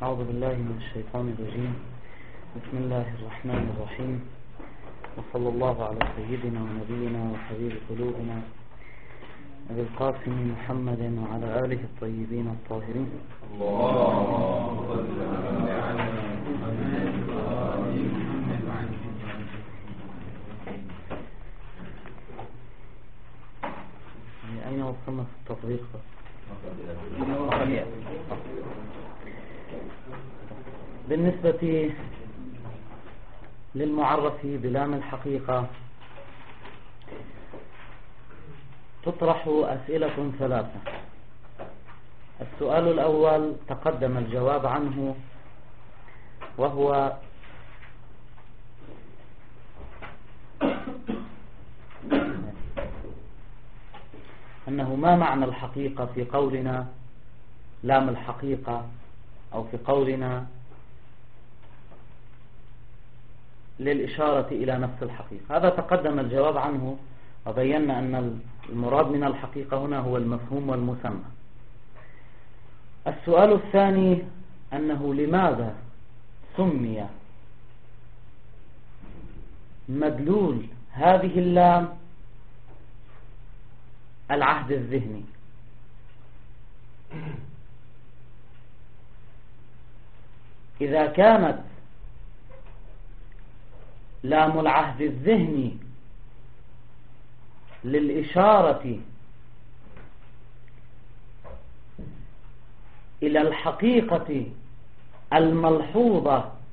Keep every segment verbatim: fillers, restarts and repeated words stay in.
أعوذ بالله من الشيطان الرجيم. بسم الله الرحمن الرحيم، وصلى الله على سيدنا ونبينا وحبيب قلوبنا أبي القاسم محمد وعلى آله الطيبين الطاهرين. اللهم صل على محمد وآل محمد. أين وصلنا في التطبيق؟ بالنسبة للمعرف بلام الحقيقة تطرح أسئلة ثلاثة. السؤال الأول تقدم الجواب عنه، وهو أنه ما معنى الحقيقة في قولنا لام الحقيقة، أو في قولنا للإشارة إلى نفس الحقيقة. هذا تقدم الجواب عنه، وبينا أن المراد من الحقيقة هنا هو المفهوم والمسمى. السؤال الثاني أنه لماذا سمي مدلول هذه اللام العهد الذهني؟ إذا كانت لام العهد الذهني للإشارة إلى الحقيقة الملحوظة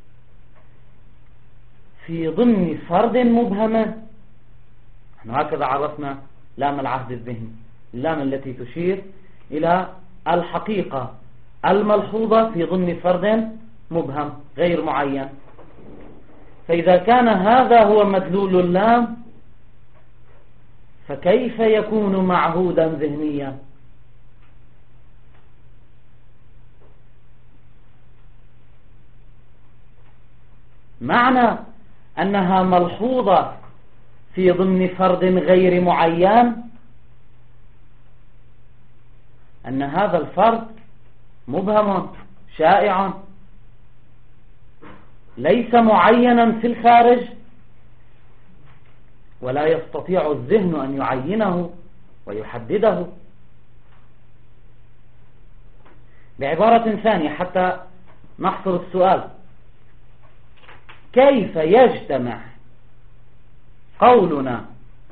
في ضمن فرد مبهمة، نحن هكذا عرفنا لام العهد الذهني، اللام التي تشير إلى الحقيقة الملحوظة في ضمن فرد مبهم غير معين. فإذا كان هذا هو مدلول اللام، فكيف يكون معهودا ذهنيا؟ معنى أنها ملحوظة في ضمن فرد غير معين أن هذا الفرد مبهم شائع ليس معينا في الخارج، ولا يستطيع الذهن أن يعينه ويحدده. بعبارة ثانية حتى نحصر السؤال، كيف يجتمع قولنا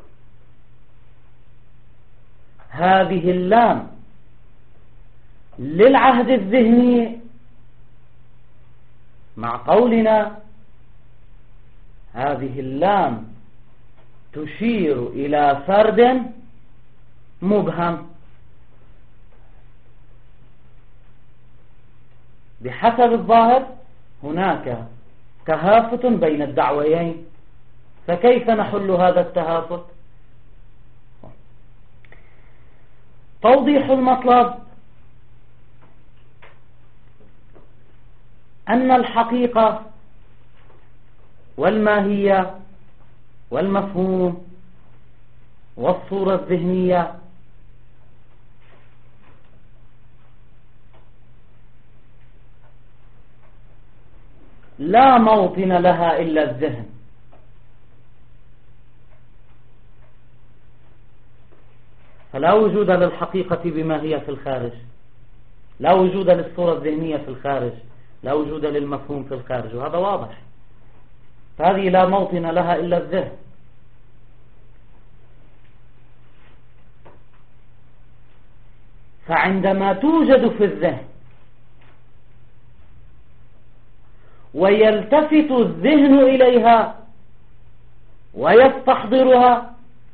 هذه اللام للعهد الذهني مع قولنا هذه اللام تشير إلى فرد مبهم؟ بحسب الظاهر هناك تهافت بين الدعويين، فكيف نحل هذا التهافت؟ توضيح المطلب أن الحقيقة والماهية والمفهوم والصورة الذهنية لا موطن لها إلا الذهن. فلا وجود للحقيقة بما هي في الخارج، لا وجود للصورة الذهنية في الخارج، لا وجود للمفهوم في الخارج، وهذا واضح. فهذه لا موطن لها إلا الذهن. فعندما توجد في الذهن ويلتفت الذهن إليها ويستحضرها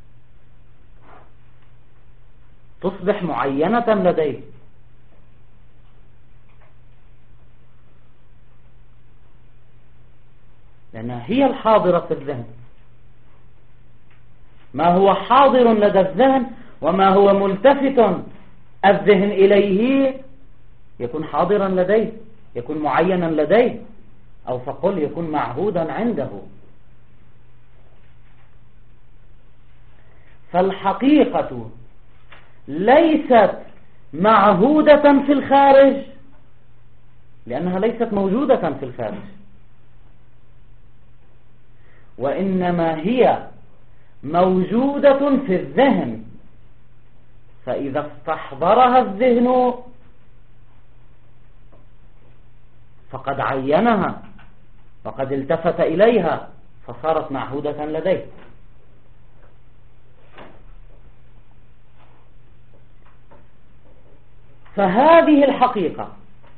تصبح معينة لديه، لأنها هي الحاضرة في الذهن. ما هو حاضر لدى الذهن وما هو ملتفت الذهن إليه يكون حاضرا لديه، يكون معينا لديه، أو فقل يكون معهودا عنده. فالحقيقة ليست معهودة في الخارج، لأنها ليست موجودة في الخارج، وإنما هي موجودة في الذهن، فإذا استحضرها الذهن فقد عينها، فقد التفت إليها، فصارت معهودة لديه. فهذه الحقيقة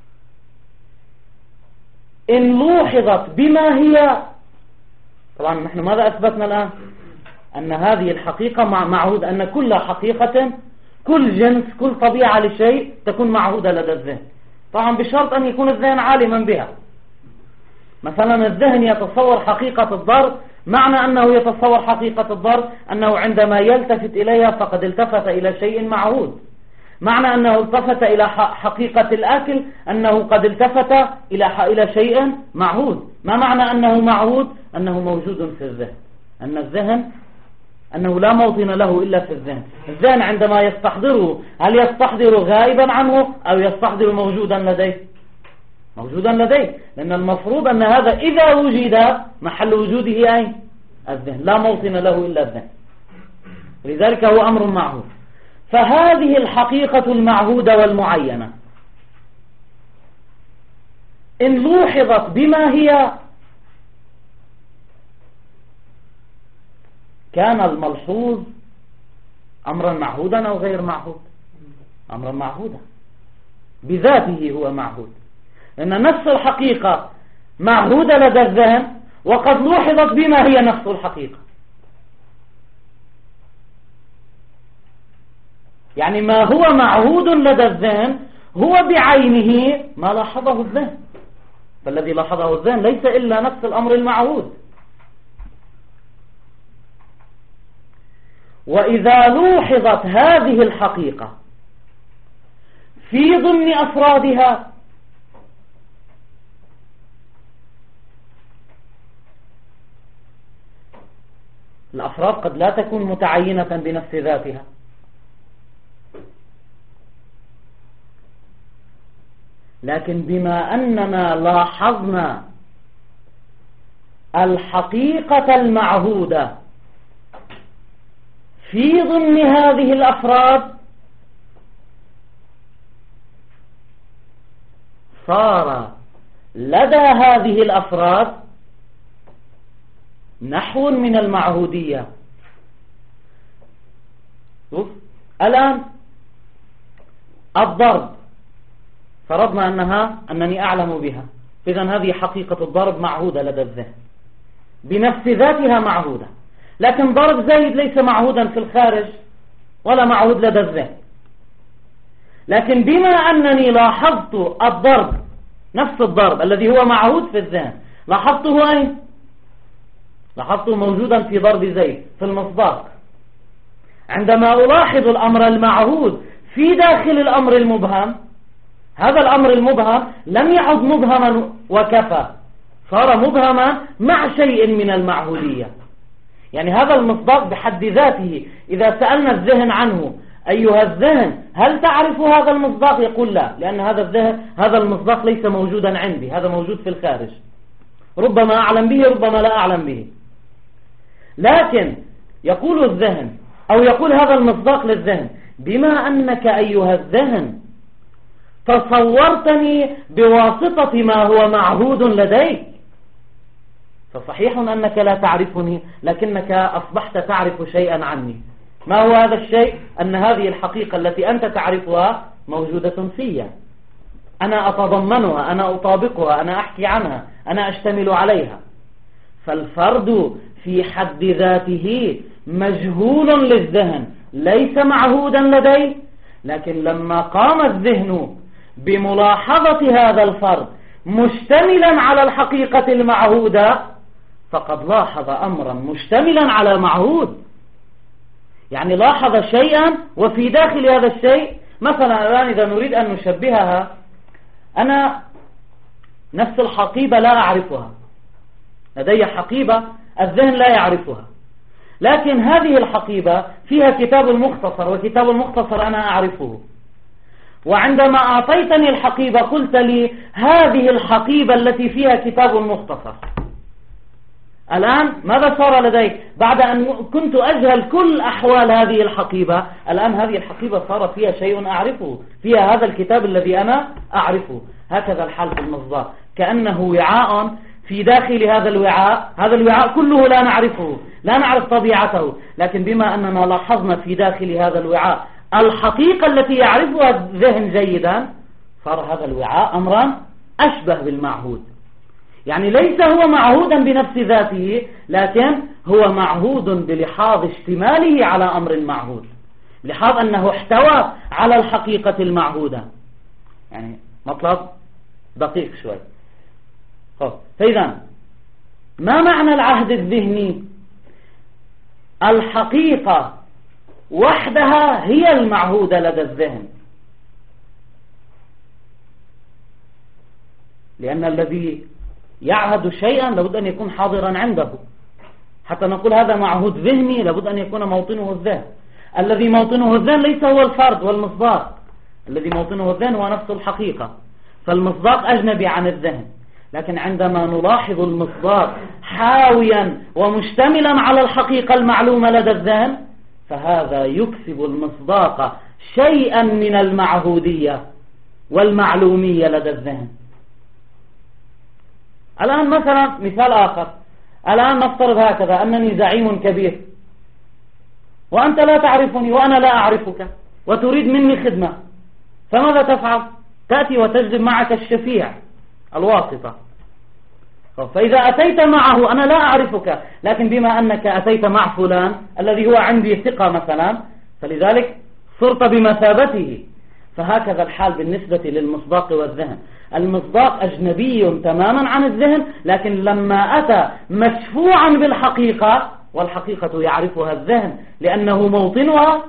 إن لوحظت بما هي، طبعا نحن ماذا أثبتنا الآن؟ أن هذه الحقيقة معهود، أن كل حقيقة، كل جنس، كل طبيعة لشيء تكون معهودة لدى الذهن، طبعا بشرط أن يكون الذهن عالما بها. مثلا الذهن يتصور حقيقة الضرب، معنى أنه يتصور حقيقة الضرب أنه عندما يلتفت إليها فقد التفت إلى شيء معهود. معنى أنه التفت إلى حقيقة الأكل أنه قد التفت إلى إلى شيء معهود. ما معنى أنه معهود؟ أنه موجود في الذهن، أن الذهن أنه لا موطن له إلا في الذهن. الذهن عندما يستحضره هل يستحضر غائبا عنه أو يستحضر موجودا لديه؟ موجودا لديه، لأن المفروض أن هذا إذا وجد محل وجوده أين؟ الذهن، لا موطن له إلا الذهن، لذلك هو أمر معهود. فهذه الحقيقة المعهودة والمعينة إن لوحظت بما هي كان الملحوظ أمرا معهودا أو غير معهود؟ أمرا معهودا بذاته، هو معهود، لأن نفس الحقيقة معهودة لدى الذهن وقد لوحظت بما هي نفس الحقيقة. يعني ما هو معهود لدى الذهن هو بعينه ما لاحظه الذهن، فالذي لاحظه الذهن ليس إلا نفس الأمر المعهود. وإذا لوحظت هذه الحقيقة في ضمن أفرادها الأفراد قد لا تكون متعينة بنفس ذاتها، لكن بما أننا لاحظنا الحقيقة المعهودة في ضمن هذه الأفراد صار لدى هذه الأفراد نحو من المعهودية. الآن الضرب فرضنا أنها أنني أعلم بها، إذن هذه حقيقة الضرب معهودة لدى الذهن بنفس ذاتها معهودة، لكن ضرب زيد ليس معهودا في الخارج ولا معهود لدى الذهن. لكن بما أنني لاحظت الضرب، نفس الضرب الذي هو معهود في الذهن، لاحظته أين؟ لاحظته موجودا في ضرب زيد في المصداق. عندما ألاحظ الأمر المعهود في داخل الأمر المبهم، هذا الأمر المبهم لم يعد مبهما وكفى، صار مبهما مع شيء من المعهودية. يعني هذا المصداق بحد ذاته إذا سألنا الذهن عنه أيها الذهن هل تعرف هذا المصداق؟ يقول لا، لأن هذا الذهن هذا المصداق ليس موجودا عندي، هذا موجود في الخارج، ربما أعلم به ربما لا أعلم به. لكن يقول الذهن أو يقول هذا المصداق للذهن بما أنك أيها الذهن تصورتني بواسطة ما هو معهود لديك، فصحيح أنك لا تعرفني لكنك أصبحت تعرف شيئا عني. ما هو هذا الشيء؟ أن هذه الحقيقة التي أنت تعرفها موجودة فيا، أنا أتضمنها، أنا أطابقها، أنا أحكي عنها، أنا أشتمل عليها. فالفرد في حد ذاته مجهول للذهن ليس معهودا لديه، لكن لما قام الذهن بملاحظة هذا الفرد مشتملا على الحقيقة المعهودة فقد لاحظ أمرا مشتملا على معهود. يعني لاحظ شيئا وفي داخل هذا الشيء، مثلا الآن إذا نريد أن نشبهها، أنا نفس الحقيبة لا أعرفها، لدي حقيبة الذهن لا يعرفها، لكن هذه الحقيبة فيها كتاب المختصر، وكتاب المختصر أنا أعرفه. وعندما أعطيتني الحقيبة قلت لي هذه الحقيبة التي فيها كتاب مختصر. الآن ماذا صار لديك بعد أن كنت أجهل كل أحوال هذه الحقيبة؟ الآن هذه الحقيبة صار فيها شيء أعرفه، فيها هذا الكتاب الذي أنا أعرفه. هكذا الحال في المصداق، كأنه وعاء في داخل هذا الوعاء، هذا الوعاء كله لا نعرفه، لا نعرف طبيعته، لكن بما أننا لاحظنا في داخل هذا الوعاء الحقيقة التي يعرفها الذهن جيدا، صار هذا الوعاء أمرا أشبه بالمعهود. يعني ليس هو معهودا بنفس ذاته، لكن هو معهود بلحاظ اشتماله على أمر معهود، لحاظ أنه احتوى على الحقيقة المعهودة. يعني مطلب دقيق شوي. فإذا ما معنى العهد الذهني؟ الحقيقة وحدها هي المعهودة لدى الذهن، لأن الذي يعهد شيئا لابد أن يكون حاضرا عنده، حتى نقول هذا معهود ذهني لابد أن يكون موطنه الذهن. الذي موطنه الذهن ليس هو الفرد والمصداق، الذي موطنه الذهن هو نفس الحقيقة، فالمصداق أجنبي عن الذهن. لكن عندما نلاحظ المصداق حاويا ومشتملا على الحقيقة المعلومة لدى الذهن، فهذا يكسب المصداق شيئا من المعهودية والمعلومية لدى الذهن. الآن مثلا مثال آخر، الآن نفترض هكذا أنني زعيم كبير وأنت لا تعرفني وأنا لا أعرفك وتريد مني خدمة، فماذا تفعل؟ تأتي وتجلب معك الشفيع الواسطة. فإذا أتيت معه أنا لا أعرفك، لكن بما أنك أتيت مع فلان الذي هو عندي ثقة مثلا، فلذلك صرت بمثابته. فهكذا الحال بالنسبة للمصداق والذهن. المصداق أجنبي تماما عن الذهن، لكن لما أتى مشفوعا بالحقيقة، والحقيقة يعرفها الذهن لأنه موطنها،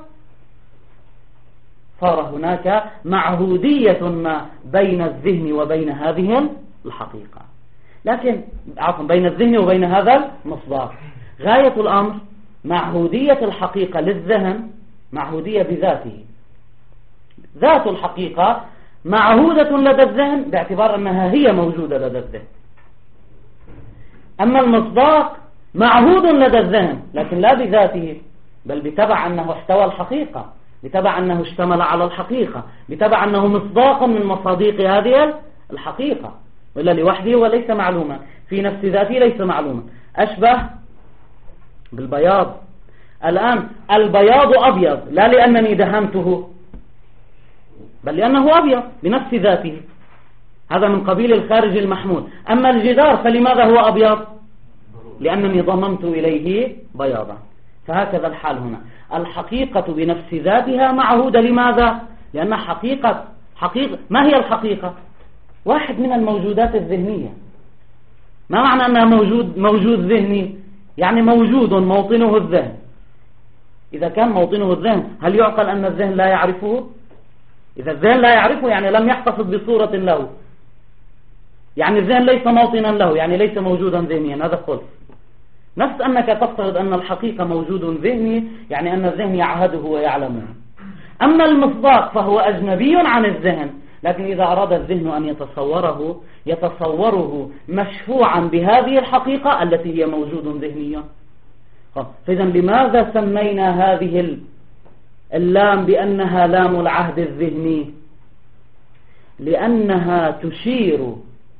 صار هناك معهودية ما بين الذهن وبين هذه الحقيقة، لكن عفوا بين الذهن وبين هذا المصداق. غاية الأمر معهودية الحقيقة للذهن معهودية بذاته، ذات الحقيقة معهودة لدى الذهن باعتبار أنها هي موجودة لدى الذهن. أما المصداق معهود لدى الذهن لكن لا بذاته، بل بتبع أنه احتوى الحقيقة، بتبع أنه اشتمل على الحقيقة، بتبع أنه مصداق من مصاديق هذه الحقيقة، ولا لوحده وليس معلوما في نفس ذاته، ليس معلوما. أشبه بالبياض. الآن البياض أبيض لا لأنني دهنته، بل لأنه أبيض بنفس ذاته، هذا من قبيل الخارج المحمول. أما الجدار فلماذا هو أبيض؟ لأنني ضممت إليه بياضا. فهكذا الحال هنا، الحقيقة بنفس ذاتها معهودة. لماذا؟ لأن حقيقة حقيقة ما هي الحقيقة؟ واحد من الموجودات الذهنية. ما معنى أنها موجود موجود ذهني؟ يعني موجود موطنه الذهن. إذا كان موطنه الذهن هل يعقل أن الذهن لا يعرفه؟ إذا الذهن لا يعرفه يعني لم يحتفظ بصورة له، يعني الذهن ليس موطنا له، يعني ليس موجودا ذهنيا. هذا خلف. نفس أنك تفترض أن الحقيقة موجود ذهني، يعني أن الذهن يعهده ويعلمه. أما المصداق فهو أجنبي عن الذهن، لكن إذا أراد الذهن أن يتصوره يتصوره مشفوعا بهذه الحقيقة التي هي موجود ذهنيا. فإذا لماذا سمينا هذه اللام بأنها لام العهد الذهني؟ لأنها تشير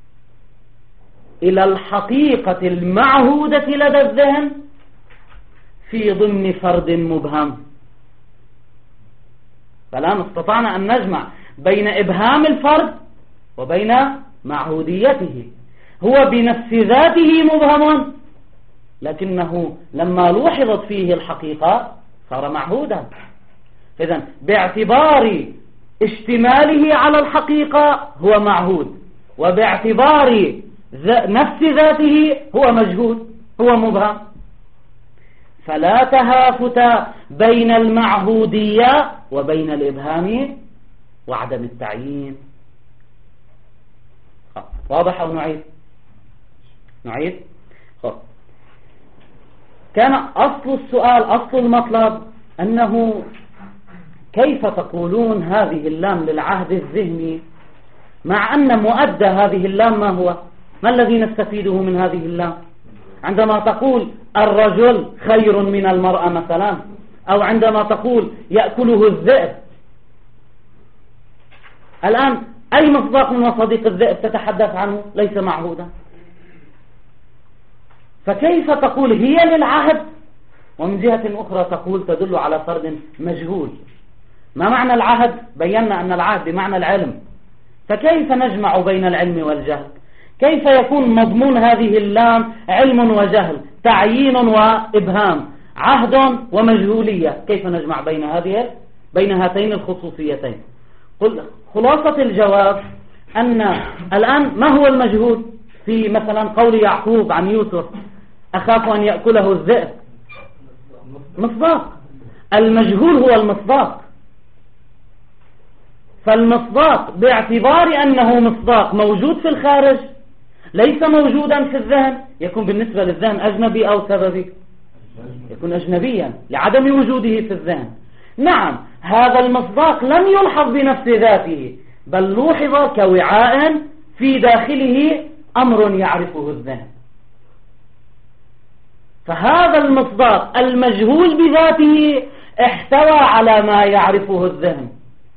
إلى الحقيقة المعهودة لدى الذهن في ضمن فرد مبهم. فالآن استطعنا أن نجمع بين إبهام الفرد وبين معهوديته. هو بنفس ذاته مبهم، لكنه لما لوحظت فيه الحقيقة صار معهودا. إذن باعتبار اشتماله على الحقيقة هو معهود، وباعتبار نفس ذاته هو مجهود، هو مبهم. فلا تهافت بين المعهودية وبين الإبهام وعدم التعيين. واضح أو نعيد؟ نعيد؟ كان أصل السؤال، أصل المطلب أنه كيف تقولون هذه اللام للعهد الذهني مع أن مؤدى هذه اللام ما هو؟ ما الذي نستفيده من هذه اللام؟ عندما تقول الرجل خير من المرأة مثلا، أو عندما تقول يأكله الذئب، الآن أي مصداق من مصادق الذئب تتحدث عنه؟ ليس معهودا. فكيف تقول هي للعهد ومن جهة أخرى تقول تدل على فرد مجهول؟ ما معنى العهد؟ بينا أن العهد بمعنى العلم، فكيف نجمع بين العلم والجهل؟ كيف يكون مضمون هذه اللام علم وجهل، تعيين وإبهام، عهد ومجهولية؟ كيف نجمع بين هذه بين هاتين الخصوصيتين؟ قل خلاصة الجواب أن الآن ما هو المجهول في مثلا قول يعقوب عن يوسف أخاف أن يأكله الذئب؟ مصداق. المجهول هو المصداق، فالمصداق باعتبار أنه مصداق موجود في الخارج ليس موجودا في الذهن يكون بالنسبة للذهن أجنبي أو سببي؟ يكون أجنبيا لعدم وجوده في الذهن. نعم، هذا المصداق لم يلحظ بنفس ذاته بل لوحظ كوعاء في داخله أمر يعرفه الذهن، فهذا المصداق المجهول بذاته احتوى على ما يعرفه الذهن،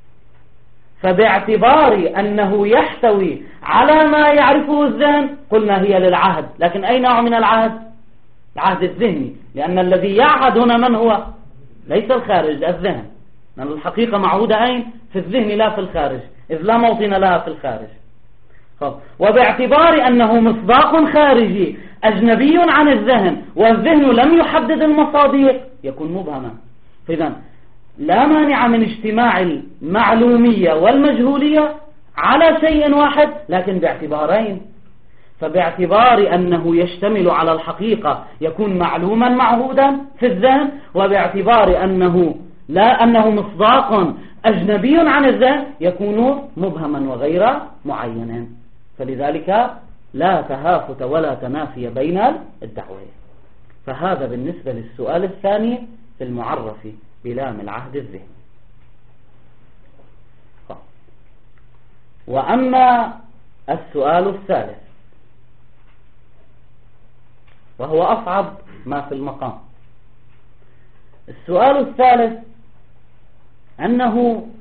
فباعتبار أنه يحتوي على ما يعرفه الذهن قلنا هي للعهد. لكن أي نوع من العهد؟ العهد الذهني، لأن الذي يعهد هنا من هو؟ ليس الخارج، الذهن، لأن الحقيقة معهودة أين؟ في الذهن لا في الخارج، إذ لا موطن لها في الخارج. وباعتبار أنه مصداق خارجي أجنبي عن الذهن والذهن لم يحدد المصادق يكون مبهما. فإذا لا مانع من اجتماع المعلومية والمجهولية على شيء واحد لكن باعتبارين، فباعتبار أنه يشتمل على الحقيقة يكون معلوما معهودا في الذهن، وباعتبار أنه لا أنه مصداق أجنبي عن الذهن يكون مبهما وغير معين. فلذلك لا تهافت ولا تنافي بين الدعوين. فهذا بالنسبة للسؤال الثاني في المعرف بلام العهد الذهني. وأما السؤال الثالث وهو أصعب ما في المقام. السؤال الثالث أنه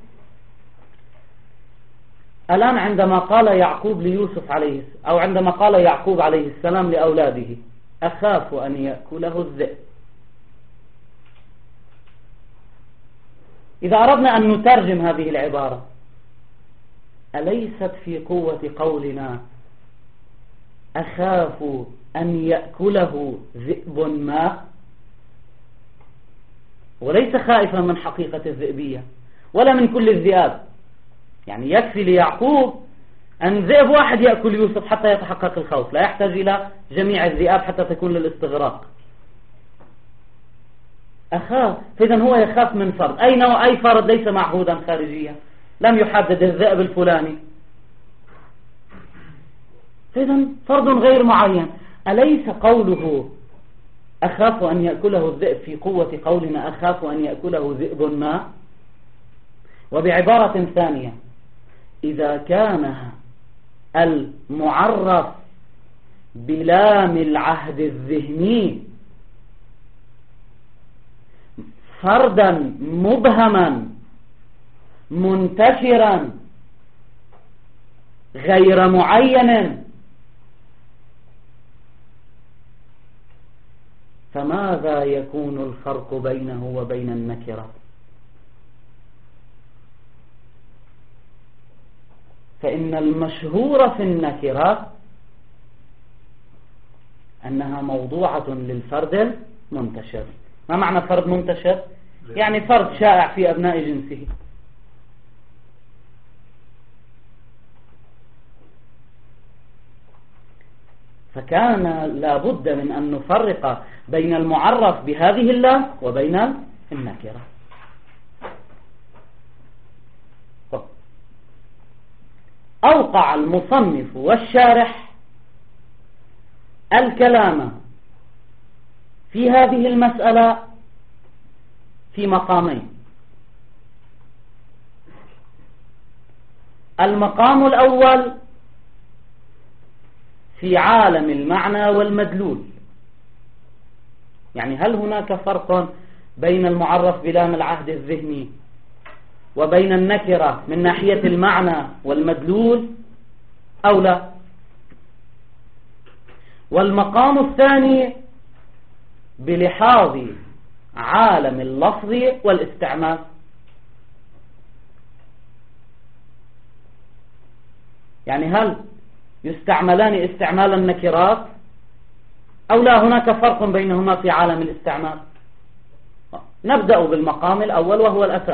الآن عندما قال يعقوب ليوسف عليه أو عندما قال يعقوب عليه السلام لأولاده أخاف أن يأكله الذئب، إذا أردنا أن نترجم هذه العبارة أليست في قوة قولنا أخاف أن يأكله ذئب ما؟ وليس خائفا من حقيقة الذئبية ولا من كل الذئاب، يعني يكفي ليعقوب أن ذئب واحد يأكل يوسف حتى يتحقق الخوف، لا يحتاج إلى جميع الذئاب حتى تكون للاستغراق. أخاف، فإذا هو يخاف من فرد، أي نوع؟ أي فرد ليس معهودا خارجيا، لم يحدد الذئب الفلاني، فإذا فرد غير معين. أليس قوله أخاف أن يأكله الذئب في قوة قولنا أخاف أن يأكله ذئب ما؟ وبعبارة ثانية إذا كان المعرف بلام العهد الذهني فردا مبهما منتشرا غير معين، فماذا يكون الفرق بينه وبين النكرة؟ فإن المشهور في النكرة أنها موضوعة للفرد المنتشر. ما معنى فرد منتشر؟ يعني فرد شائع في أبناء جنسه. فكان لابد من أن نفرق بين المعرف بهذه اللام وبين النكرة. أوقع المصنف والشارح الكلام في هذه المسألة في مقامين. المقام الأول في عالم المعنى والمدلول. يعني هل هناك فرق بين المعرف بلام العهد الذهني وبين النكرة من ناحية المعنى والمدلول أو لا؟ والمقام الثاني بلحاظ عالم اللفظ والاستعمال. يعني هل يستعملان استعمال النكرات أو لا هناك فرق بينهما في عالم الاستعمال؟ نبدأ بالمقام الأول وهو الأساس.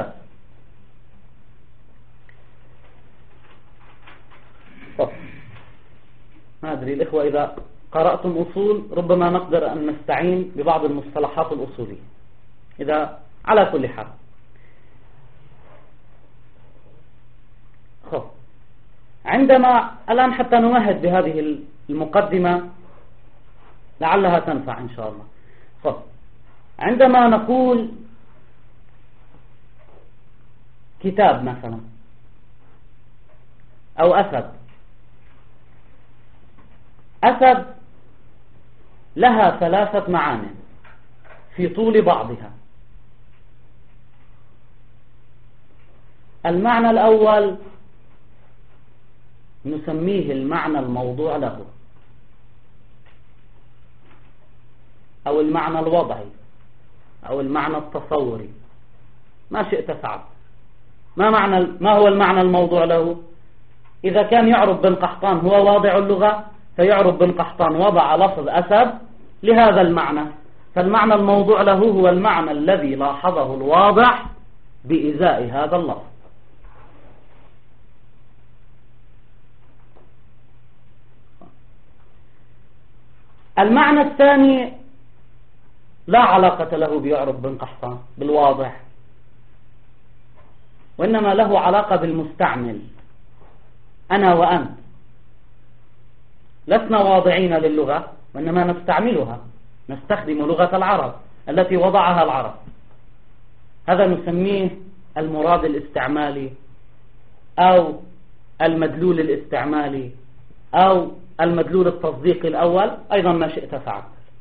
ما أدري الإخوة إذا قرأتم أصول ربما نقدر أن نستعين ببعض المصطلحات الأصولية. إذا على كل حال خب عندما الآن حتى نمهد بهذه المقدمة لعلها تنفع إن شاء الله. خب عندما نقول كتاب مثلا أو أسد، أسد لها ثلاثة معاني في طول بعضها. المعنى الأول نسميه المعنى الموضوع له أو المعنى الوضعي أو المعنى التصوري، ما شئت فعل. ما معنى ما هو المعنى الموضوع له؟ إذا كان يعرب بن قحطان هو واضع اللغة، فيعرب بن قحطان وضع لفظ أسد لهذا المعنى، فالمعنى الموضوع له هو المعنى الذي لاحظه الواضع بإزاء هذا اللفظ. المعنى الثاني لا علاقة له بيعرب بن قحطان بالواضع، وإنما له علاقة بالمستعمل. أنا وأنت لسنا واضعين للغة، وإنما نستعملها، نستخدم لغة العرب التي وضعها العرب. هذا نسميه المراد الاستعمالي أو المدلول الاستعمالي أو المدلول التصديقي الأول، أيضا ما شئت فعل.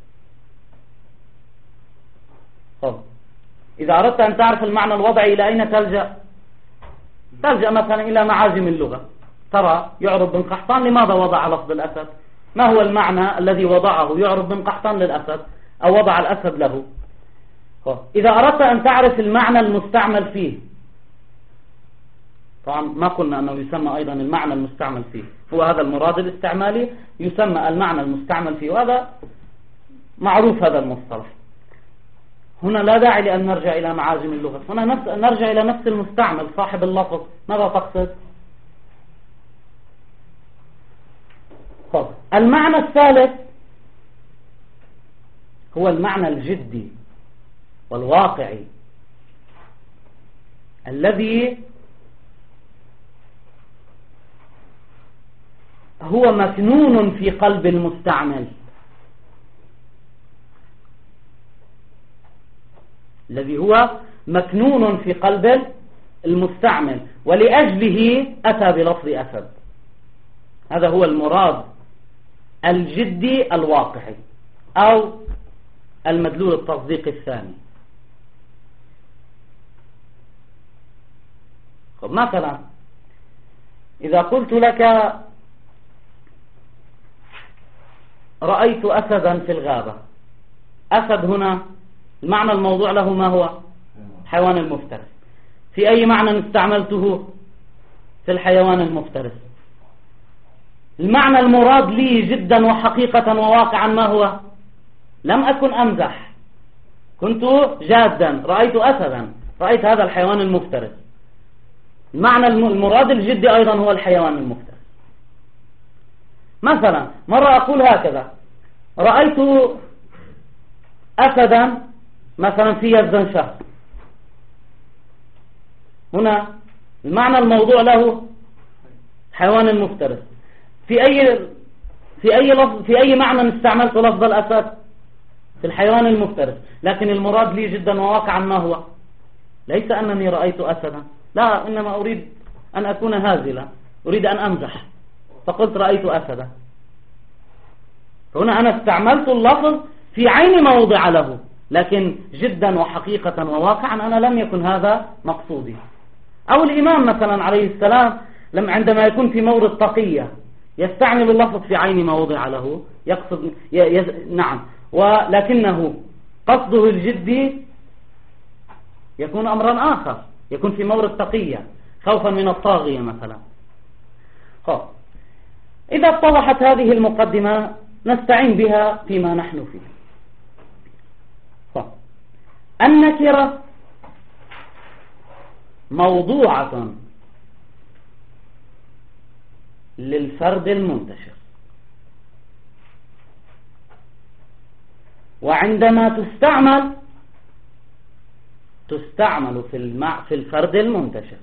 طب إذا أردت أن تعرف المعنى الوضعي إلى أين تلجأ؟ تلجأ مثلا إلى معاجم اللغة. ترى يعرب بن قحطان لماذا وضع لفظ الأسد؟ ما هو المعنى الذي وضعه يعرب بن قحطان للأسد أو وضع الأسد له؟ إذا أردت أن تعرف المعنى المستعمل فيه، طبعا ما قلنا أنه يسمى أيضا المعنى المستعمل فيه، هو هذا المراد الاستعمالي يسمى المعنى المستعمل فيه، وهذا معروف هذا المصطلح. هنا لا داعي لأن نرجع إلى معاجم اللغة، هنا نرجع إلى نفس المستعمل صاحب اللفظ. ماذا تقصد؟ طب المعنى الثالث هو المعنى الجدي والواقعي الذي هو مكنون في قلب المستعمل، الذي هو مكنون في قلب المستعمل ولأجله أتى بلفظ أسد. هذا هو المراد الجدي الواقعي أو المدلول التصديقي الثاني. طب مثلا إذا قلت لك رأيت أسدا في الغابة، أسد هنا المعنى الموضوع له ما هو؟ حيوان المفترس. في أي معنى استعملته؟ في الحيوان المفترس. المعنى المراد لي جدا وحقيقة وواقعا ما هو؟ لم أكن أمزح، كنت جادا، رأيت أسدا، رأيت هذا الحيوان المفترس. المعنى المراد الجدي أيضا هو الحيوان المفترس. مثلا مرة أقول هكذا: رأيت أسدا مثلا في يزنشهر. هنا المعنى الموضوع له حيوان المفترس. في أي في أي لفظ في أي معنى استعملت لفظ الأسد؟ في الحيوان المفترس. لكن المراد لي جدا وواقعا ما هو؟ ليس أنني رأيت أسدا، لا، إنما أريد أن أكون هازلا، أريد أن أمزح فقلت رأيت أسدا، فهنا أنا استعملت اللفظ في عين ما وضع له، لكن جدا وحقيقة وواقعا أنا لم يكن هذا مقصودي. أو الإمام مثلا عليه السلام لما عندما يكون في مورد تقية يستعمل اللفظ في عين ما وضع له، يقصد ي... ي... نعم، ولكنه قصده الجدي يكون أمرا آخر، يكون في مورد تقية خوفا من الطاغية مثلا. خب. إذا اتضحت هذه المقدمة نستعين بها فيما نحن فيه. خب. النكرة موضوعة للفرد المنتشر، وعندما تستعمل تستعمل في المع في الفرد المنتشر،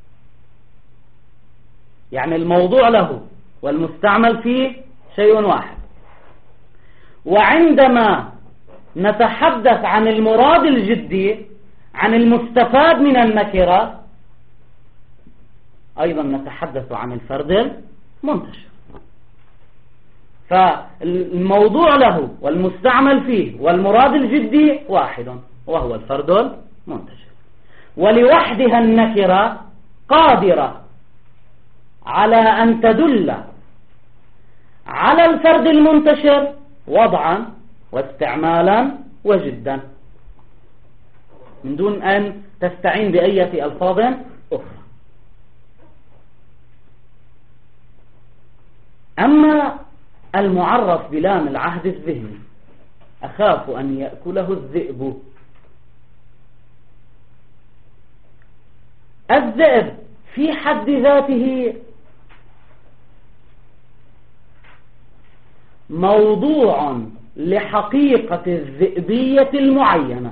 يعني الموضوع له والمستعمل فيه شيء واحد. وعندما نتحدث عن المراد الجدي، عن المستفاد من النكرة، أيضا نتحدث عن الفرد المنتشر. فالموضوع له والمستعمل فيه والمراد الجدي واحد، وهو الفرد المنتشر. ولوحدها النكرة قادرة على أن تدل على الفرد المنتشر وضعا واستعمالا وجدا، من دون أن تستعين بأية ألفاظ أخرى. أما المعرف بلام العهد الذهني، أخاف أن يأكله الذئب. الذئب في حد ذاته موضوع لحقيقة الذئبية المعينة،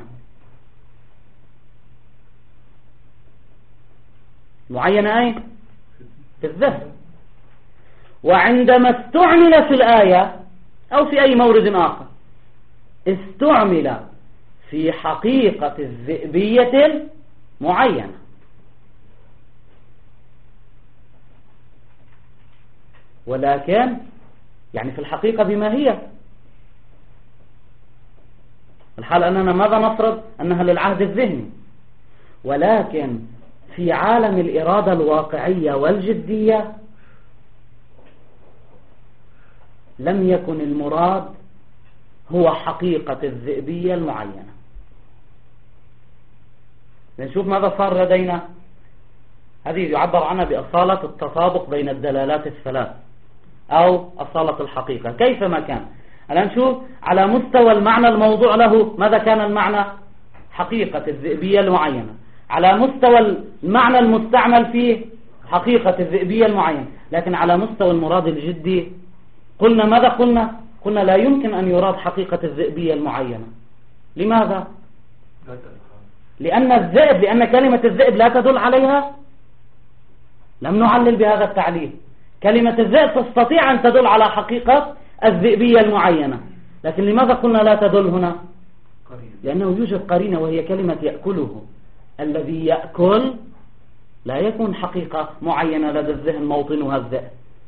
معينة أي في الذهن. وعندما استعمل في الآية أو في أي مورد آخر استعمل في حقيقة الذئبية المعينة. ولكن يعني في الحقيقة بما هي الحال، أننا ماذا نفرض؟ أنها للعهد الذهني، ولكن في عالم الإرادة الواقعية والجدية لم يكن المراد هو حقيقة الذئبية المعينة. نشوف ماذا صار لدينا. هذه يعبر عنها بأصالة التطابق بين الدلالات الثلاث أو أصالة الحقيقة كيفما كان. الآن نشوف على مستوى المعنى الموضوع له ماذا كان المعنى؟ حقيقة الذئبية المعينة. على مستوى المعنى المستعمل فيه حقيقة الذئبية المعينة. لكن على مستوى المراد الجدي قلنا ماذا قلنا؟ قلنا لا يمكن أن يراد حقيقة الذئبية المعينة. لماذا؟ لأن الذئب لأن كلمة الذئب لا تدل عليها. لم نعلل بهذا التعليل. كلمة الذئب تستطيع أن تدل على حقيقة الذئبية المعينة، لكن لماذا قلنا لا تدل هنا؟ لأنه يوجد قرينة وهي كلمة يأكله. الذي يأكل لا يكون حقيقة معينة لدى الذهن موطنها الذئب.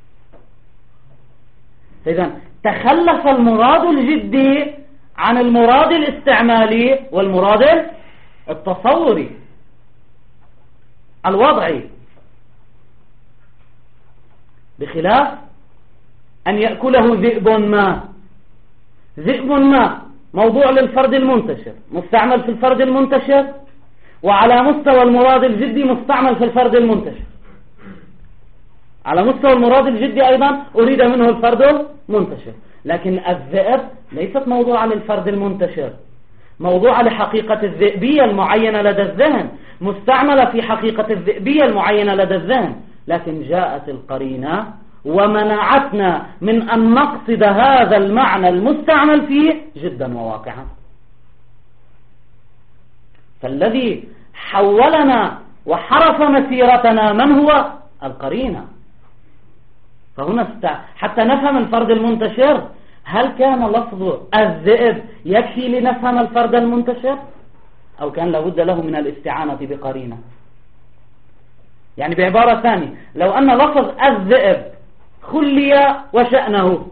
إذن تخلف المراد الجدي عن المراد الاستعمالي والمراد التصوري الوضعي، بخلاف أن يأكله ذئب ما. ذئب ما موضوع للفرد المنتشر، مستعمل في الفرد المنتشر، وعلى مستوى المراد الجدي مستعمل في الفرد المنتشر. على مستوى المراد الجدي أيضا أريد منه الفرد المنتشر، لكن الذئب ليست موضوعة للفرد المنتشر، موضوعة لحقيقة الذئبية المعينة لدى الذهن، مستعملة في حقيقة الذئبية المعينة لدى الذهن. لكن جاءت القرينة ومنعتنا من أن نقصد هذا المعنى المستعمل فيه جدا وواقعا. فالذي حولنا وحرف مسيرتنا من هو؟ القرينة. فهنا است... حتى نفهم الفرد المنتشر، هل كان لفظ الذئب يكفي لنفهم الفرد المنتشر، أو كان لابد له من الاستعانة بقرينة؟ يعني بعبارة ثانية، لو أن لفظ الذئب خلي وشأنه،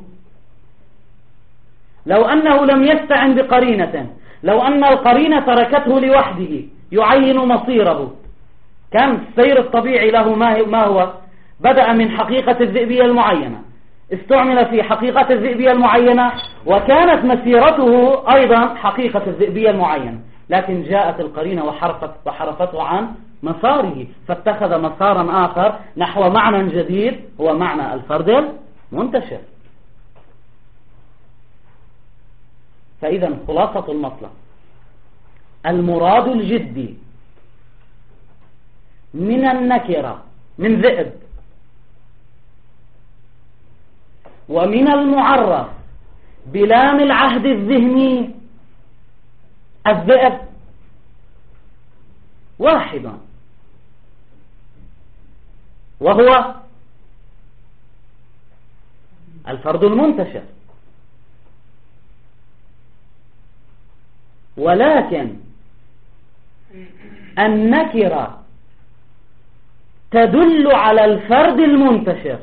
لو أنه لم يستعن بقرينة، لو أن القرينة تركته لوحده يعين مصيره، كان السير الطبيعي له ما هو؟ بدأ من حقيقة الذئبية المعينة، استعمل في حقيقة الذئبية المعينة، وكانت مسيرته أيضا حقيقة الذئبية المعينة، لكن جاءت القرينة وحرفت وحرفته عن مساره، فاتخذ مسارا آخر نحو معنى جديد هو معنى الفرد المنتشر. فإذا خلاصة المطلب، المراد الجدي من النكرة من ذئب ومن المعرف بلام العهد الذهني الذئب واحد، وهو الفرد المنتشر. ولكن النكرة تدل على الفرد المنتشر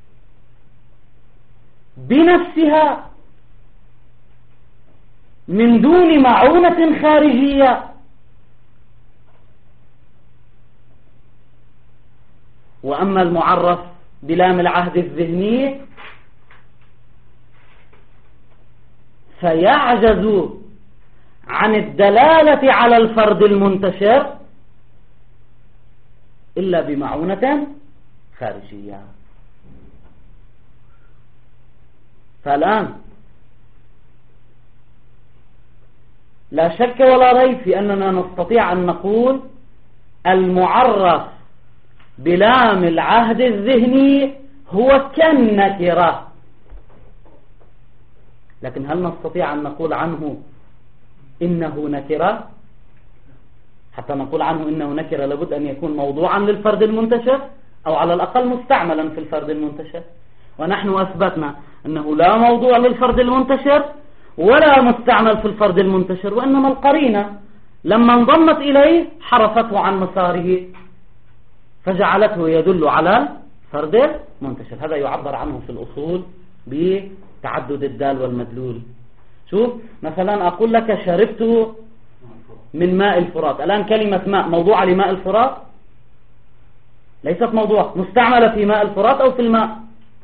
بنفسها من دون معونة خارجية، وأما المعرف بلام العهد الذهني فيعجز عن الدلالة على الفرد المنتشر إلا بمعونة خارجية. فالآن لا شك ولا ريب في أننا نستطيع أن نقول المعرف بلام العهد الذهني هو كالنكرة، لكن هل نستطيع أن نقول عنه إنه نكرة؟ حتى نقول عنه إنه نكرة لابد أن يكون موضوعا للفرد المنتشر، أو على الأقل مستعملا في الفرد المنتشر، ونحن أثبتنا أنه لا موضوع للفرد المنتشر ولا مستعمل في الفرد المنتشر، وإنما القرينة لما انضمت إليه حرفته عن مساره فجعلته يدل على الفرد المنتشر. هذا يعبر عنه في الأصول بتعدد الدال والمدلول. شوف مثلا أقول لك شربت من ماء الفرات، الآن كلمة ماء موضوعة لماء الفرات؟ ليست موضوع، مستعملة في ماء الفرات أو في الماء؟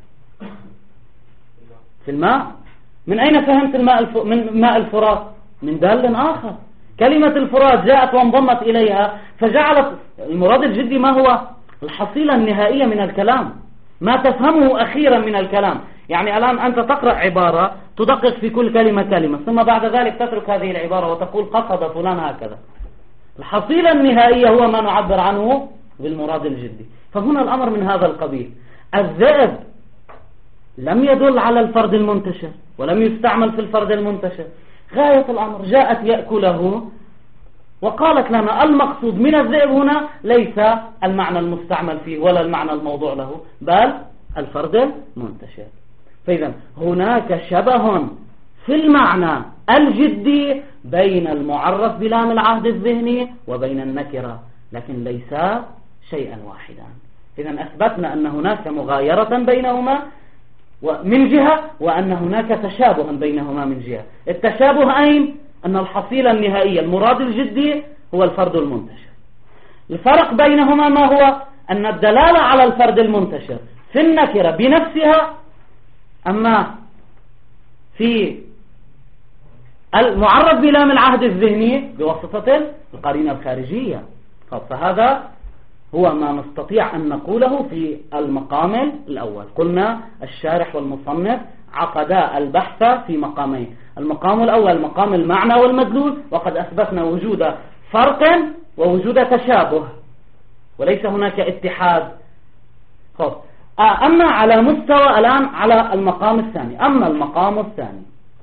في الماء. من أين فهمت الماء الف... من ماء الفرات؟ من دال آخر. كلمة الفرات جاءت وانضمت إليها فجعلت المراد الجدي ما هو؟ الحصيلة النهائية من الكلام، ما تفهمه أخيرا من الكلام. يعني الآن أنت تقرأ عبارة تدقق في كل كلمة كلمة، ثم بعد ذلك تترك هذه العبارة وتقول قصد فلان هكذا. الحصيلة النهائية هو ما نعبر عنه بالمراد الجدي. فهنا الأمر من هذا القبيل. الذئب لم يدل على الفرد المنتشر ولم يستعمل في الفرد المنتشر، غاية الأمر جاءت يأكله وقالت لنا المقصود من الذئب هنا ليس المعنى المستعمل فيه ولا المعنى الموضوع له، بل الفرد المنتشر. فإذا هناك شبه في المعنى الجدي بين المعرف بلام العهد الذهني وبين النكرة، لكن ليس شيئا واحدا. إذا أثبتنا أن هناك مغايرة بينهما من جهة، وأن هناك تشابها بينهما من جهة. التشابه أين؟ أن الحصيلة النهائية المراد الجدي هو الفرد المنتشر. الفرق بينهما ما هو؟ أن الدلالة على الفرد المنتشر في النكرة بنفسها، أما في المعرف بلام العهد الذهني بواسطة القرينة الخارجية. فهذا هو ما نستطيع أن نقوله في المقام الأول. قلنا الشارح والمصنف عقدا البحث في مقامين، المقام الأول مقام المعنى والمدلول، وقد أثبتنا وجود فرق ووجود تشابه وليس هناك اتحاد. خب. أما على مستوى الآن على المقام الثاني. أما المقام الثاني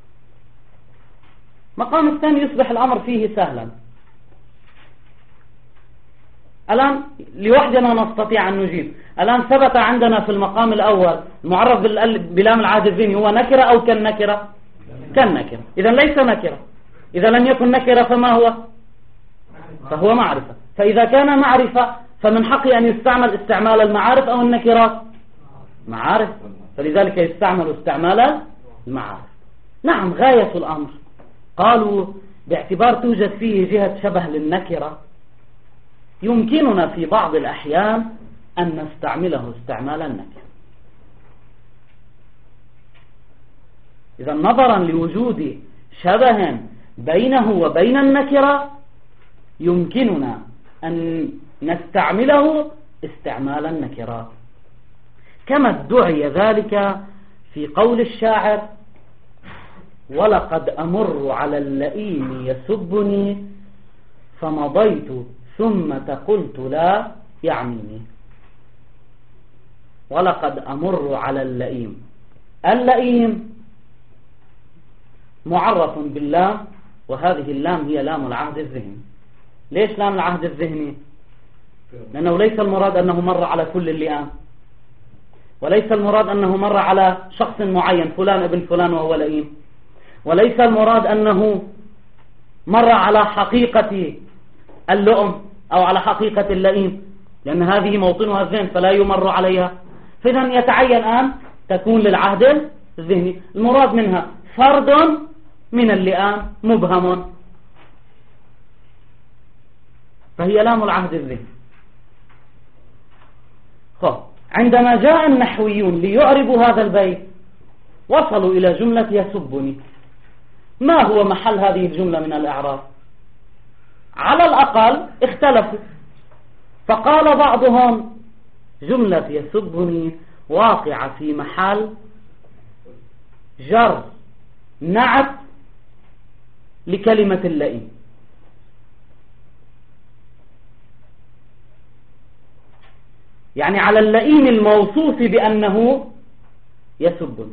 المقام الثاني يصبح الأمر فيه سهلا. الآن لوحدنا نستطيع أن نجيب. الآن ثبت عندنا في المقام الأول المعرف بلام العهد الذهني هو نكرة أو كالنكرة؟ كالنكرة. إذا ليس نكرة. إذا لم يكن نكرة فما هو؟ فهو معرفة. فإذا كان معرفة فمن حقه أن يستعمل استعمال المعارف أو النكرات؟ معارف، فلذلك يستعمل استعمال المعارف. نعم، غاية الأمر قالوا باعتبار توجد فيه جهة شبه للنكرة يمكننا في بعض الأحيان أن نستعمله استعمال النكرة. إذا نظرا لوجود شبه بينه وبين النكرة يمكننا أن نستعمله استعمال النكرات، كما ادعي ذلك في قول الشاعر: ولقد أمر على اللئيم يسبني فمضيت ثم قلت لا يعنيني. ولقد أمر على اللئيم، اللئيم معرف باللام، وهذه اللام هي لام العهد الذهني. ليش لام العهد الذهني؟ لأنه ليس المراد أنه مر على كل اللئام، وليس المراد أنه مر على شخص معين فلان ابن فلان وهو لئيم، وليس المراد أنه مر على حقيقة اللؤم أو على حقيقة اللئيم، لأن هذه موطنها الذهن فلا يمر عليها. فإذا يتعين أن تكون للعهد الذهني، المراد منها فرد من اللئام مبهم، فهي لام العهد الذهني. خب، عندما جاء النحويون ليعربوا هذا البيت وصلوا إلى جملة يسبني. ما هو محل هذه الجملة من الإعراب؟ على الأقل اختلفوا، فقال بعضهم جملة يسبني واقعة في محل جر نعت لكلمة اللئيم، يعني على اللئيم الموصوف بأنه يسبني.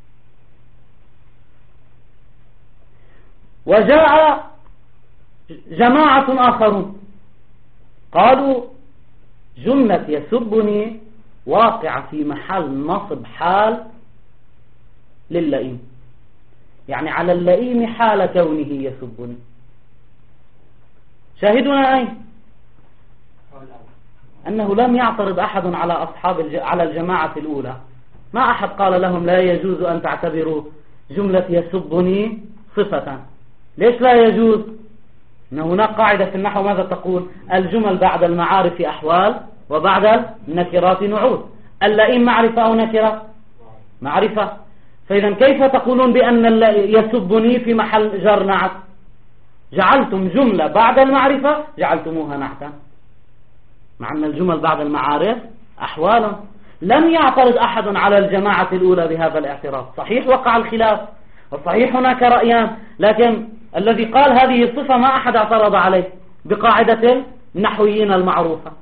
وجاء جماعة آخرون قالوا جملة يسبني واقع في محل نصب حال للئيم، يعني على اللئيم حال كونه يسبني. شاهدنا أين؟ أنه لم يعترض أحد على أصحاب الج... على الجماعة الأولى، ما أحد قال لهم لا يجوز أن تعتبروا جملة يسبني صفة. ليش لا يجوز؟ إن هناك قاعدة في النحو ماذا تقول؟ الجمل بعد المعارف أحوال وبعد النكرات نعود. اللئيم معرفة أو نكرة؟ معرفة. فإذا كيف تقولون بأن يسبني في محل جر نعت؟ جعلتم جملة بعد المعرفة جعلتموها نعتا، مع أن الجمل بعد المعارف أحوالا. لم يعترض أحد على الجماعة الأولى بهذا الاعتراض. صحيح وقع الخلاف، وصحيح هناك رأيان، لكن الذي قال هذه الصفة ما أحد اعترض عليه بقاعدة النحويين المعروفة.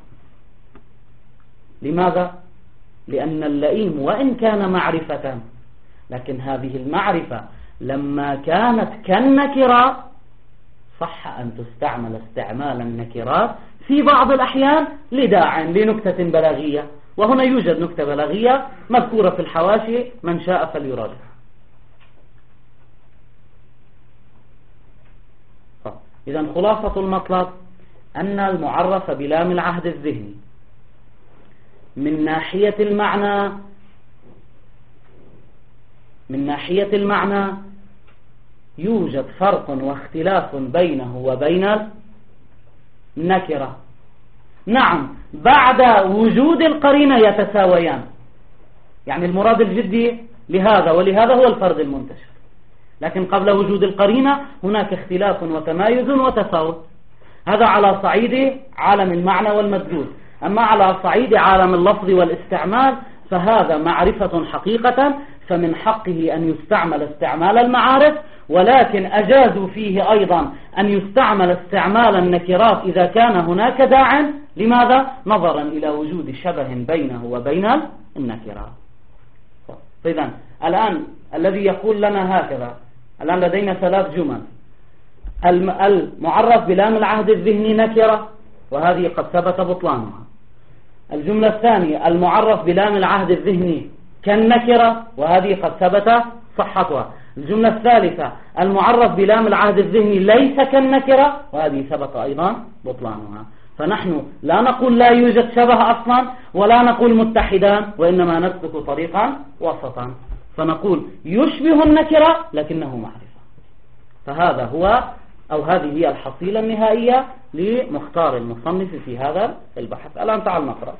لماذا؟ لأن اللئيم وإن كان معرفة، لكن هذه المعرفة لما كانت كالنكرة صح أن تستعمل استعمال النكرات في بعض الأحيان لداع لنكتة بلاغية، وهنا يوجد نكتة بلاغية مذكورة في الحواشي، من شاء فليراجع. إذن خلاصة المطلب أن المعرف بلام العهد الذهني من ناحية المعنى من ناحية المعنى يوجد فرق واختلاف بينه وبين النكرة. نعم، بعد وجود القرينة يتساويان، يعني المراد الجدي لهذا ولهذا هو الفرد المنتشر، لكن قبل وجود القرينة هناك اختلاف وتمايز وتفاوت. هذا على صعيد عالم المعنى والمدلول. أما على صعيد عالم اللفظ والاستعمال فهذا معرفة حقيقة، فمن حقه أن يستعمل استعمال المعارف، ولكن أجازوا فيه أيضا أن يستعمل استعمال النكرات إذا كان هناك داع. لماذا؟ نظرا إلى وجود شبه بينه وبين النكرات. فإذا الآن الذي يقول لنا هكذا، الآن لدينا ثلاث جمل: المعرف بلام العهد الذهني نكرة، وهذه قد ثبت بطلانها. الجملة الثانية: المعرف بلام العهد الذهني كالنكرة، وهذه قد ثبت صحتها. الجملة الثالثة: المعرف بلام العهد الذهني ليس كالنكرة، وهذه ثبت أيضا بطلانها. فنحن لا نقول لا يوجد شبه أصلا ولا نقول متحدان، وإنما نسلك طريقا وسطا، فنقول يشبه النكرة لكنه معرفة. فهذا هو أو هذه هي الحصيلة النهائية لمختار المصنف في هذا البحث. الآن تعال نقرأ.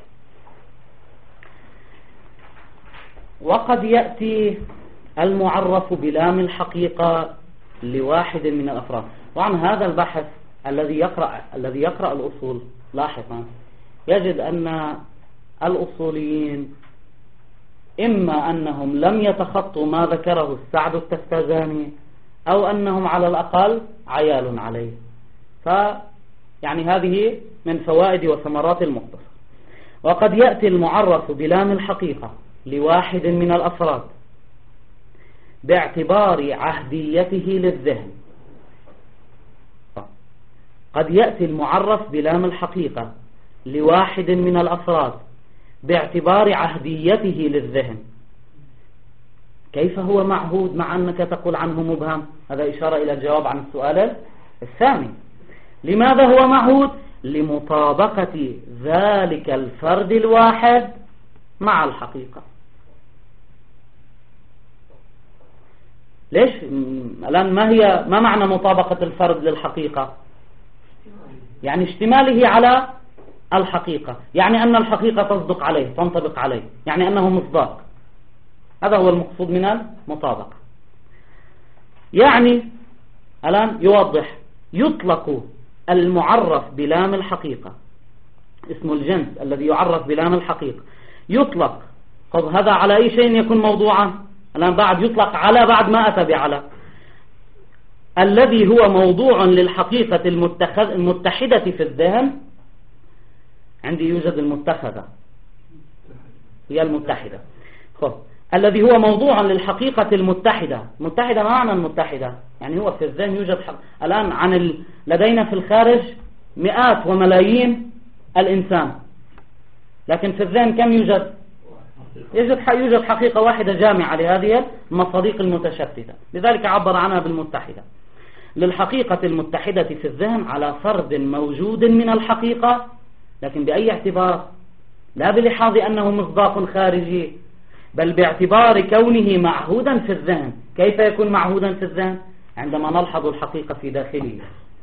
وقد يأتي المعرف بلام الحقيقة لواحد من الأفراد. وعن هذا البحث الذي يقرأ الذي يقرأ الأصول لاحقا يجد أن الأصوليين إما أنهم لم يتخطوا ما ذكره السعد التفتازاني أو أنهم على الأقل عيال عليه. فيعني هذه من فوائد وثمرات المختصر. وقد يأتي المعرف بلام الحقيقة لواحد من الأفراد باعتبار عهديته للذهن. قد يأتي المعرف بلام الحقيقة لواحد من الأفراد باعتبار عهديته للذهن. كيف هو معهود مع أنك تقول عنه مبهم؟ هذا إشارة إلى الجواب عن السؤال الثاني. لماذا هو معهود؟ لمطابقة ذلك الفرد الواحد مع الحقيقة. ليش؟ الآن ما هي ما معنى مطابقة الفرد للحقيقة؟ يعني اشتماله على الحقيقة، يعني أن الحقيقة تصدق عليه تنطبق عليه، يعني أنه مصداق. هذا هو المقصود من المطابقة. يعني الآن يوضح، يطلق المعرف بلام الحقيقة، اسم الجنس الذي يعرف بلام الحقيقة يطلق. طب هذا على أي شيء يكون موضوعا؟ الآن بعد يطلق على بعد ما أتى بعلى الذي هو موضوع للحقيقة المتحدة في الذهن. عندي يوجد المتخذة هي المتحدة. خب الذي هو موضوع للحقيقة المتحدة. متحدة ما معنى المتحدة؟ يعني هو في الذهن يوجد حق. الآن عن ال... لدينا في الخارج مئات وملايين الإنسان، لكن في الذهن كم يوجد؟ يوجد يوجد حقيقة واحدة جامعة لهذه المصادق المتشتتة، لذلك عبر عنها بالمتحدة. للحقيقة المتحدة في الذهن على فرد موجود من الحقيقة، لكن بأي اعتبار؟ لا بلحاظ أنه مصداق خارجي، بل باعتبار كونه معهودا في الذهن. كيف يكون معهودا في الذهن؟ عندما نلحظ الحقيقة في داخله،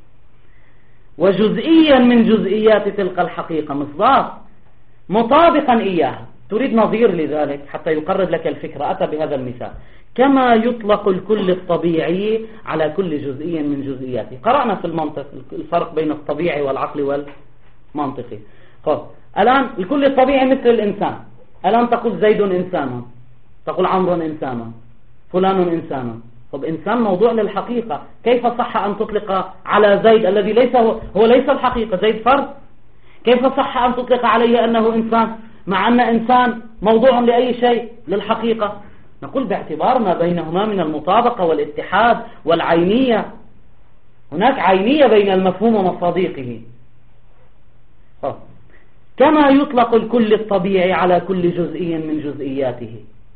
وجزئيا من جزئيات تلك الحقيقة مصداق مطابقا إياها. تريد نظير لذلك حتى يقرب لك الفكرة. أتى بهذا المثال: كما يطلق الكل الطبيعي على كل جزئي من جزئياته. قرأنا في المنطق الفرق بين الطبيعي والعقل والمنطقي. خب الآن الكل الطبيعي مثل الإنسان. الآن تقول زيد إنسان، تقول عمرو إنسان، فلان إنسان. طب إنسان موضوع للحقيقة، كيف صح أن تطلق على زيد الذي ليس هو, هو ليس الحقيقة؟ زيد فرد. كيف صح أن تطلق عليه أنه إنسان مع أن إنسان موضوع لأي شيء؟ للحقيقة. نقول باعتبار ما بينهما من المطابقة والاتحاد والعينية. هناك عينية بين المفهوم ومصادقه. كما يطلق الكل الطبيعي على كل جزئي من جزئياته.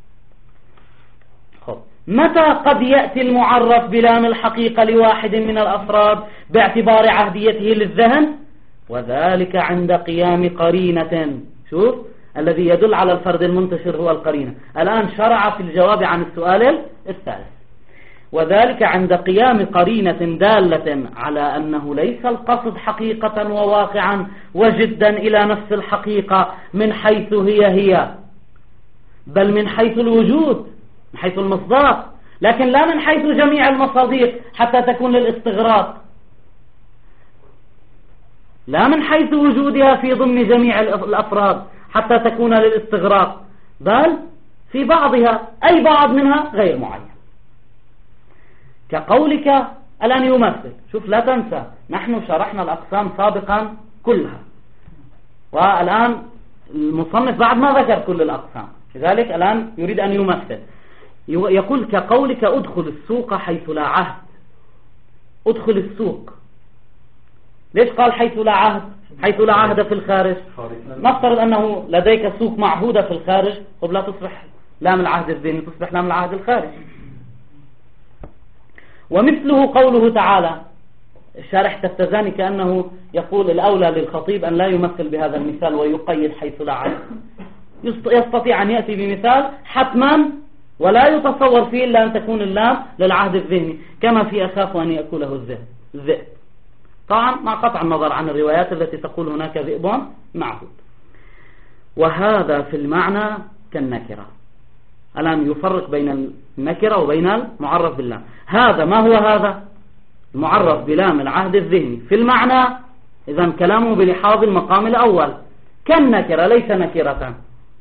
متى قد يأتي المعرف بلام الحقيقة لواحد من الأفراد باعتبار عهديته للذهن؟ وذلك عند قيام قرينة. شوف، الذي يدل على الفرد المنتشر هو القرينة. الآن شرع في الجواب عن السؤال الثالث. وذلك عند قيام قرينة دالة على أنه ليس القصد حقيقة وواقعا وجدا إلى نفس الحقيقة من حيث هي هي، بل من حيث الوجود، من حيث المصداق، لكن لا من حيث جميع المصادق حتى تكون للاستغراق، لا من حيث وجودها في ضمن جميع الأفراد حتى تكون للاستغراق، بل في بعضها، أي بعض منها غير معين. كقولك الآن يمثل. شوف، لا تنسى نحن شرحنا الأقسام سابقا كلها، والآن المصنف بعد ما ذكر كل الأقسام، لذلك الآن يريد أن يمثل. يقول كقولك ادخل السوق حيث لا عهد. ادخل السوق، ليش قال حيث لا عهد؟ حيث لا عهد في الخارج. نفترض أنه لديك سوق معهودة في الخارج، طب لا تصبح لام العهد الذهني، تصبح لام العهد الخارجي. ومثله قوله تعالى شارح تفتزاني كأنه يقول الأولى للخطيب أن لا يمثل بهذا المثال ويقيد حيث لا عين، يستطيع أن يأتي بمثال حتما ولا يتصور فيه إلا أن تكون اللام للعهد الذهني، كما في أخاف أن يأكله الذئب، طبعا مع قطع النظر عن الروايات التي تقول هناك ذئب معبود. وهذا في المعنى كالنكرة. الآن يفرق بين النكرة وبين المعرف باللام. هذا ما هو هذا؟ المعرف بلام العهد الذهني في المعنى، إذا كلامه بلحاظ المقام الأول كالنكرة ليس نكرة.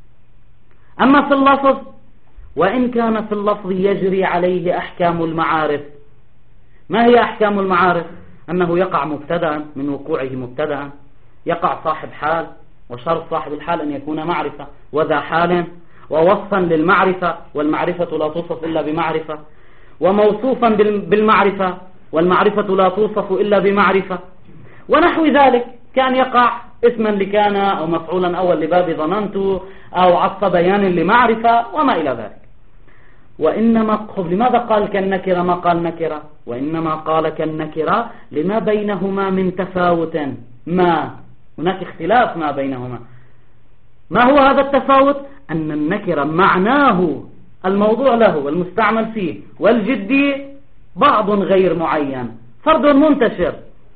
أما في اللفظ، وإن كان في اللفظ يجري عليه أحكام المعارف. ما هي أحكام المعارف؟ أنه يقع مبتدأ، من وقوعه مبتدأ يقع صاحب حال، وشرط صاحب الحال أن يكون معرفة، وذا حال، ووصفا للمعرفة، والمعرفة لا توصف إلا بمعرفة، وموصوفا بالمعرفة، والمعرفة لا توصف إلا بمعرفة، ونحو ذلك. كان يقع اسما لكان، أو مفعولا أول لباب ظننت، أو عطف بيان لمعرفة، وما إلى ذلك. وإنما لماذا قال كالنكرة ما قال نكرة؟ وإنما قال كالنكرة لما بينهما من تفاوت، ما هناك اختلاف ما بينهما. ما هو هذا التفاوت؟ أن النكرة معناه الموضوع له والمستعمل فيه والجدي بعض غير معين، فرد منتشر،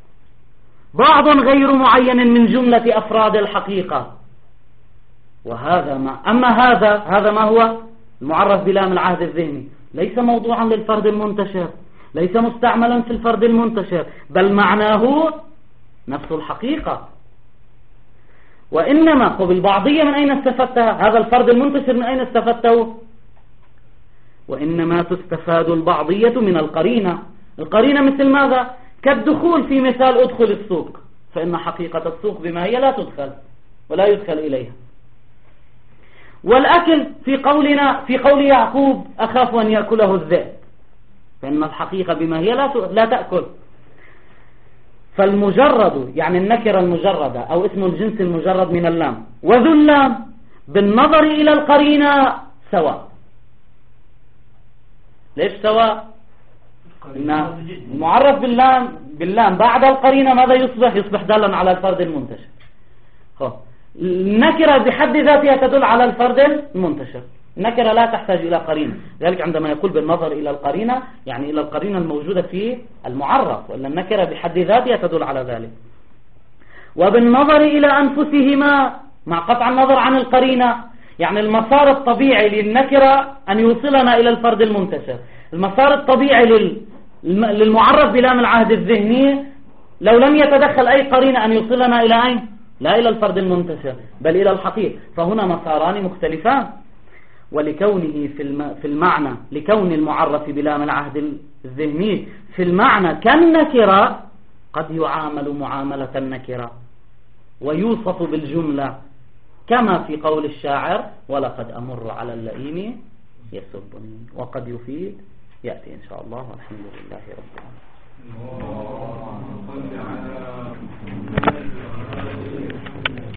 بعض غير معين من جملة أفراد الحقيقة. وهذا ما أما هذا هذا ما هو المعرف بلام العهد الذهني، ليس موضوعا للفرد المنتشر، ليس مستعملا في الفرد المنتشر، بل معناه نفس الحقيقة. وإنما بالبعضية من أين استفدتها؟ هذا الفرد المنتشر من أين استفدته؟ وإنما تستفاد البعضية من القرينة. القرينة مثل ماذا؟ كالدخول في مثال أدخل السوق، فإن حقيقة السوق بما هي لا تدخل ولا يدخل إليها. والأكل في قولنا في قول يعقوب أخاف أن يأكله الذئب، فإن الحقيقة بما هي لا لا تأكل. فالمجرد يعني النكرة المجردة أو اسم الجنس المجرد من اللام وذو اللام بالنظر إلى القرينة سواء. ليش سواء؟ إن المعرف باللام باللام بعد القرينة ماذا يصبح؟ يصبح دالا على الفرد المنتشر. النكرة بحد ذاتها تدل على الفرد المنتشر، النكرة لا تحتاج إلى قرينة. ذلك عندما يقول بالنظر إلى القرينة يعني إلى القرينة الموجودة في المعرف، وإلا النكرة بحد ذاتها تدل على ذلك. وبالنظر إلى أنفسهما مع قطع النظر عن القرينة، يعني المسار الطبيعي للنكرة أن يوصلنا إلى الفرد المنتشر. المسار الطبيعي للمعرف بلام العهد الذهني لو لم يتدخل أي قرينة أن يوصلنا إلى أين؟ لا إلى الفرد المنتشر بل إلى الحقيقة. فهنا مساران مختلفان. ولكونه في المعنى لكون المعرف بلام العهد الذهني في المعنى كالنكرة قد يعامل معاملة النكرة ويوصف بالجملة، كما في قول الشاعر ولقد أمر على اللئيم يسبني، وقد يفيد يأتي إن شاء الله. والحمد لله رب العالمين.